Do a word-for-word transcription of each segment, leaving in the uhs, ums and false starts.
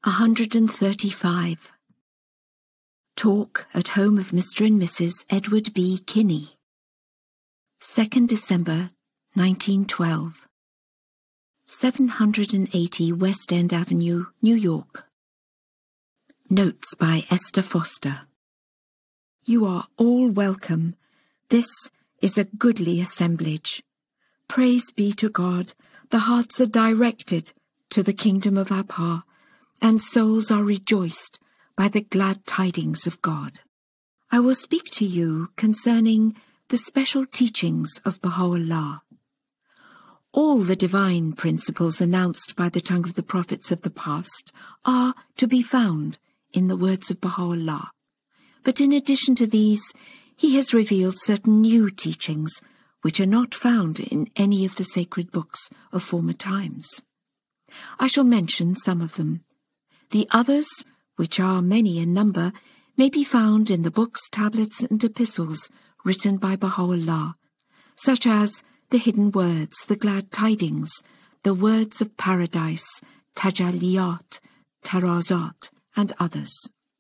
one hundred thirty-five. Talk at home of Mister and Missus Edward B. Kinney. second December nineteen twelve. seven hundred eighty West End Avenue, New York. Notes by Esther Foster. You are all welcome. This is a goodly assemblage. Praise be to God, the hearts are directed to the kingdom of our Pa, and souls are rejoiced by the glad tidings of God. I will speak to you concerning the special teachings of Baha'u'llah. All the divine principles announced by the tongue of the prophets of the past are to be found in the words of Baha'u'llah. But in addition to these, he has revealed certain new teachings which are not found in any of the sacred books of former times. I shall mention some of them. The others, which are many in number, may be found in the books, tablets, and epistles written by Baha'u'llah, such as the hidden words, the glad tidings, the words of paradise, tajalliyat, tarazat, and others.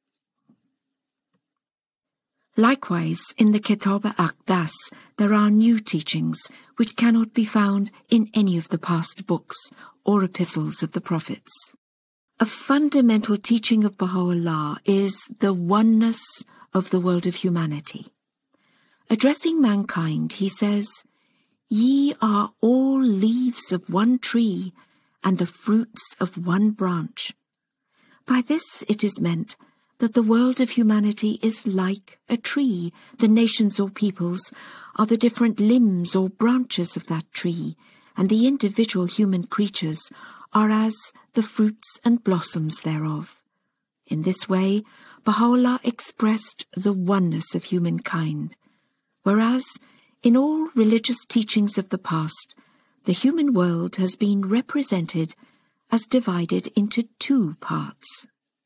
Likewise, in the Kitab al-Aqdas, there are new teachings which cannot be found in any of the past books or epistles of the prophets. A fundamental teaching of Baha'u'llah is the oneness of the world of humanity. Addressing mankind, he says, "Ye are all leaves of one tree and the fruits of one branch." By this it is meant that the world of humanity is like a tree. The nations or peoples are the different limbs or branches of that tree, and the individual human creatures are as the fruits and blossoms thereof. In this way, Baha'u'llah expressed the oneness of humankind, whereas in all religious teachings of the past, the human world has been represented as divided into two parts.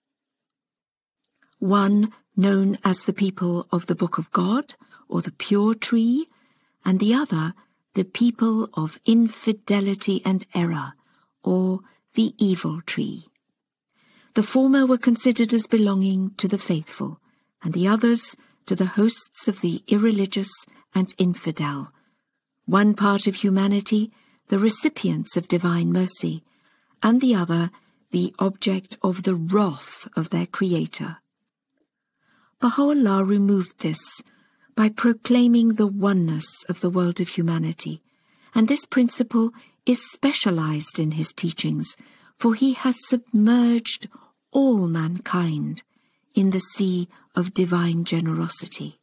One known as the people of the Book of God, or the pure tree, and the other the people of infidelity and error, or the evil tree. The former were considered as belonging to the faithful, and the others to the hosts of the irreligious and infidel. One part of humanity, the recipients of divine mercy, and the other, the object of the wrath of their Creator. Baha'u'llah removed this by proclaiming the oneness of the world of humanity, and this principle is specialized in his teachings, for he has submerged all mankind in the sea of divine generosity.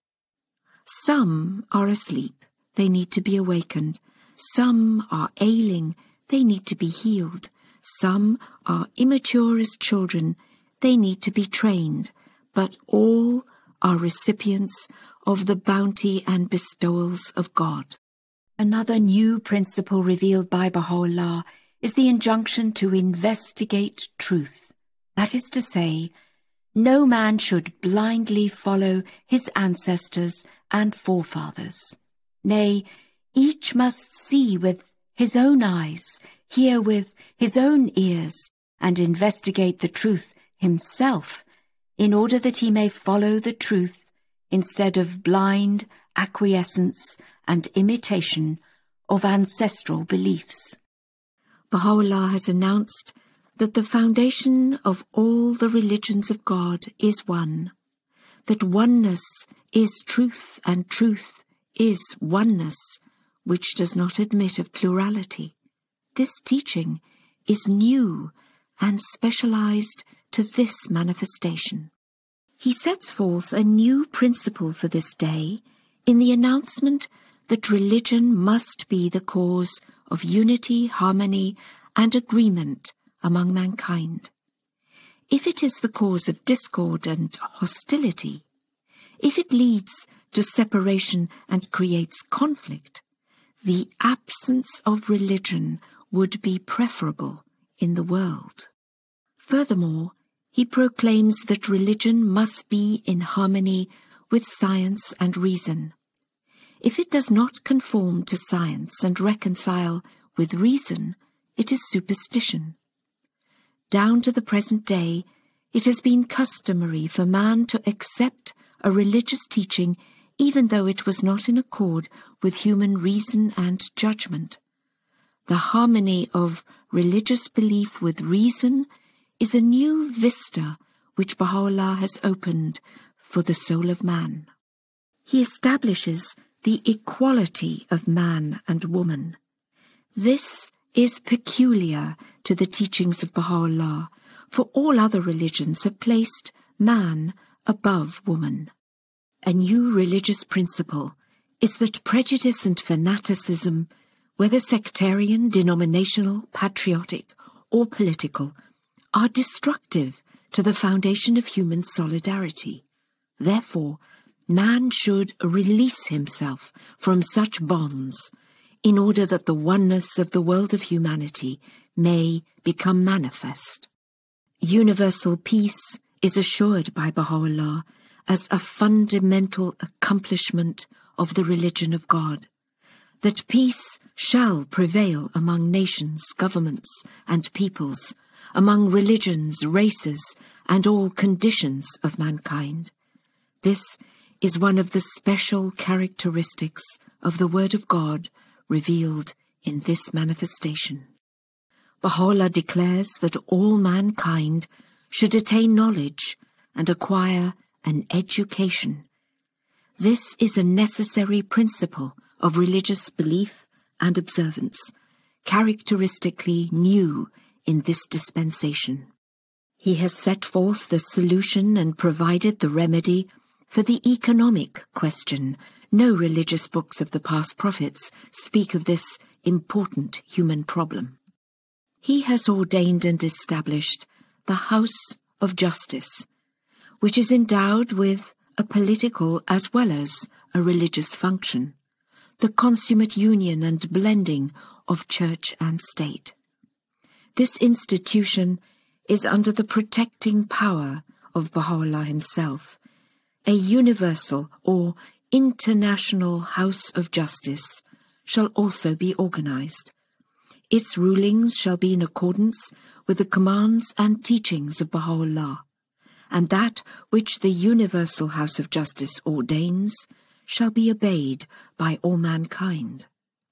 Some are asleep, they need to be awakened. Some are ailing, they need to be healed. Some are immature as children, they need to be trained. But all are recipients of the bounty and bestowals of God. Another new principle revealed by Baha'u'llah is the injunction to investigate truth. That is to say, no man should blindly follow his ancestors and forefathers. Nay, each must see with his own eyes, hear with his own ears, and investigate the truth himself, in order that he may follow the truth instead of blind acquiescence and imitation of ancestral beliefs. Baha'u'llah has announced that the foundation of all the religions of God is one, that oneness is truth and truth is oneness, which does not admit of plurality. This teaching is new and specialized to this manifestation. He sets forth a new principle for this day in the announcement that religion must be the cause of unity, harmony, and agreement among mankind. If it is the cause of discord and hostility, if it leads to separation and creates conflict, the absence of religion would be preferable in the world. Furthermore, he proclaims that religion must be in harmony with science and reason. If it does not conform to science and reconcile with reason, it is superstition. down to the present day, it has been customary for man to accept a religious teaching even though it was not in accord with human reason and judgment. The harmony of religious belief with reason is a new vista which Baha'u'llah has opened for the soul of man. He establishes the equality of man and woman. This is peculiar to the teachings of Baha'u'llah, for all other religions have placed man above woman. A new religious principle is that prejudice and fanaticism, whether sectarian, denominational, patriotic, or political, are destructive to the foundation of human solidarity. Therefore, man should release himself from such bonds in order that the oneness of the world of humanity may become manifest. Universal peace is assured by Baha'u'llah as a fundamental accomplishment of the religion of God, that peace shall prevail among nations, governments, and peoples, among religions, races, and all conditions of mankind. This is one of the special characteristics of the Word of God revealed in this manifestation. Baha'u'llah declares that all mankind should attain knowledge and acquire an education. This is a necessary principle of religious belief and observance, characteristically new in this dispensation. He has set forth the solution and provided the remedy for the economic question. No religious books of the past prophets speak of this important human problem. He has ordained and established the House of Justice, which is endowed with a political as well as a religious function, the consummate union and blending of church and state. This institution is under the protecting power of Baha'u'llah himself, a universal or international House of Justice shall also be organized. Its rulings shall be in accordance with the commands and teachings of Baha'u'llah, and that which the Universal House of Justice ordains shall be obeyed by all mankind.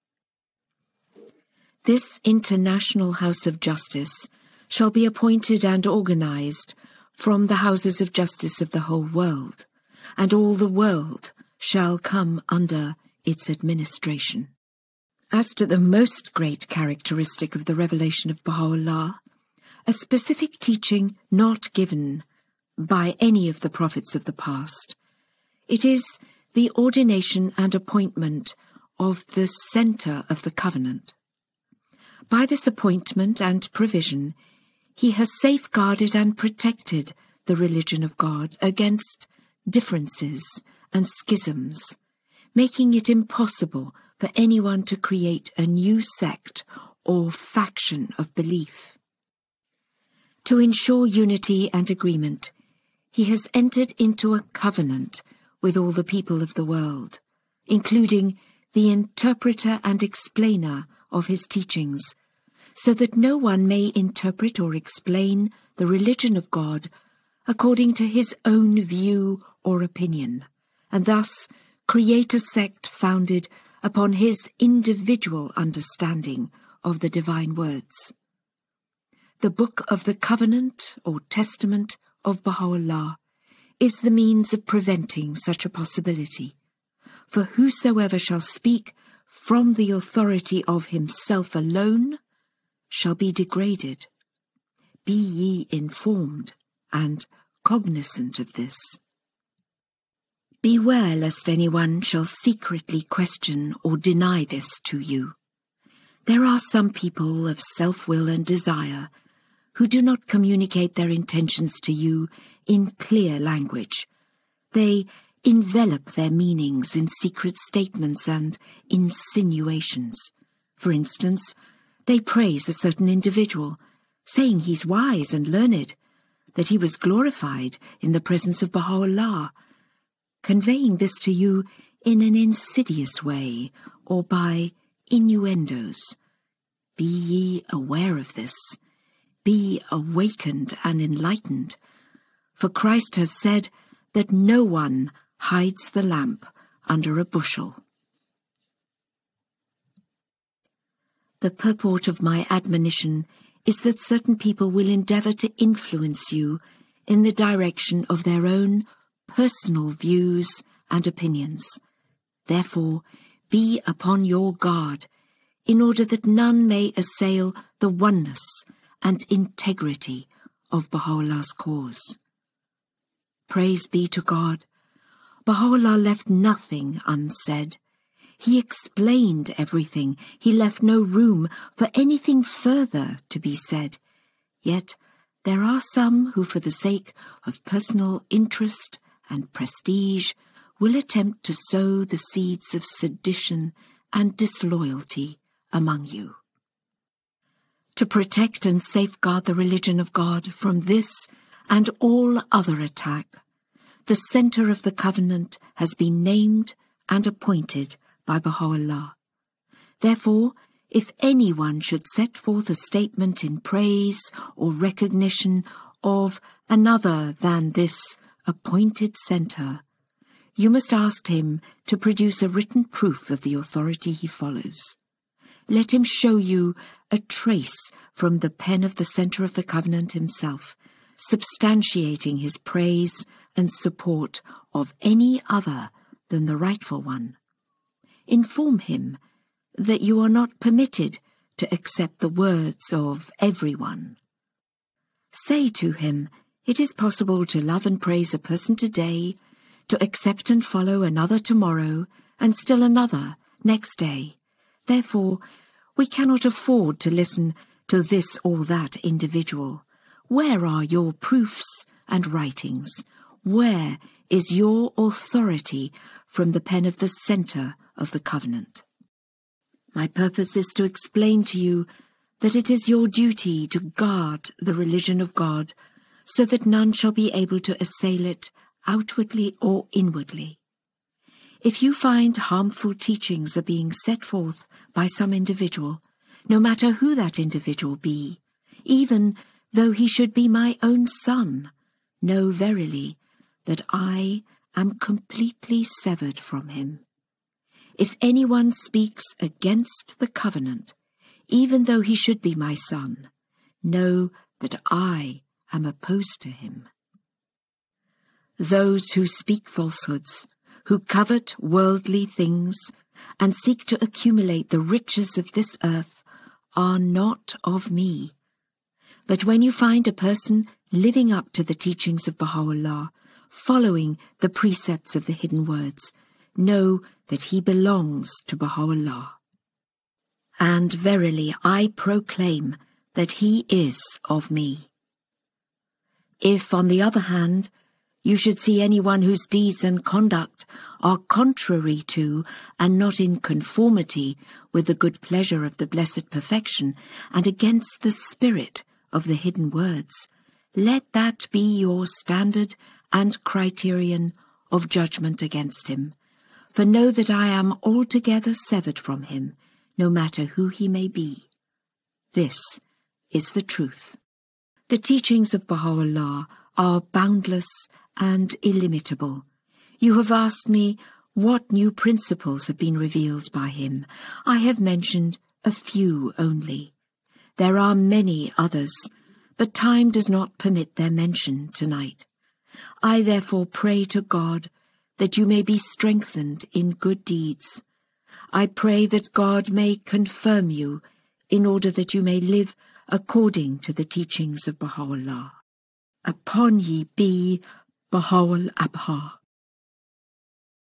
This International House of Justice shall be appointed and organized from the houses of justice of the whole world, and all the world shall come under its administration. As to the most great characteristic of the revelation of Baha'u'llah, a specific teaching not given by any of the prophets of the past, it is the ordination and appointment of the center of the covenant. By this appointment and provision, he has safeguarded and protected the religion of God against differences and schisms, making it impossible for anyone to create a new sect or faction of belief. To ensure unity and agreement, he has entered into a covenant with all the people of the world, including the interpreter and explainer of his teachings, so that no one may interpret or explain the religion of God according to his own view or opinion, and thus create a sect founded upon his individual understanding of the divine words. The Book of the Covenant or Testament of Baha'u'llah is the means of preventing such a possibility. For whosoever shall speak from the authority of himself alone shall be degraded. Be ye informed and cognizant of this. Beware lest anyone shall secretly question or deny this to you. There are some people of self-will and desire who do not communicate their intentions to you in clear language. They envelop their meanings in secret statements and insinuations. For instance, they praise a certain individual, saying he's wise and learned, that he was glorified in the presence of Baha'u'llah, conveying this to you in an insidious way or by innuendos. Be ye aware of this. be awakened and enlightened, for Christ has said that no one hides the lamp under a bushel. The purport of my admonition is that certain people will endeavour to influence you in the direction of their own personal views and opinions. Therefore, be upon your guard, in order that none may assail the oneness and integrity of Baha'u'llah's cause. Praise be to God, Baha'u'llah left nothing unsaid. He explained everything. He left no room for anything further to be said. Yet there are some who, for the sake of personal interest and prestige, will attempt to sow the seeds of sedition and disloyalty among you. To protect and safeguard the religion of God from this and all other attack, the centre of the covenant has been named and appointed by Baha'u'llah. Therefore, if anyone should set forth a statement in praise or recognition of another than this appointed centre, you must ask him to produce a written proof of the authority he follows. Let him show you a trace from the pen of the centre of the covenant himself, substantiating his praise and support of any other than the rightful one. Inform him that you are not permitted to accept the words of everyone. Say to him, it is possible to love and praise a person today, to accept and follow another tomorrow, and still another next day. Therefore, we cannot afford to listen to this or that individual. Where are your proofs and writings? Where is your authority from the pen of the centre of the covenant? My purpose is to explain to you that it is your duty to guard the religion of God, so that none shall be able to assail it outwardly or inwardly. If you find harmful teachings are being set forth by some individual, no matter who that individual be, even though he should be my own son, know verily that I am completely severed from him. If anyone speaks against the covenant, even though he should be my son, know that I am opposed to him. Those who speak falsehoods, who covet worldly things, and seek to accumulate the riches of this earth, are not of me. But when you find a person living up to the teachings of Baha'u'llah, following the precepts of the hidden words, know that he belongs to Baha'u'llah. And verily I proclaim that he is of me. If, on the other hand, you should see anyone whose deeds and conduct are contrary to and not in conformity with the good pleasure of the Blessed Perfection and against the spirit of the hidden words, let that be your standard and criterion of judgment against him. For know that I am altogether severed from him, no matter who he may be. This is the truth. The teachings of Baha'u'llah are boundless and illimitable. You have asked me what new principles have been revealed by him. I have mentioned a few only. There are many others, but time does not permit their mention tonight. I therefore pray to God that you may be strengthened in good deeds. I pray that God may confirm you in order that you may live according to the teachings of Baha'u'llah. Upon ye be Baha'ul Abha.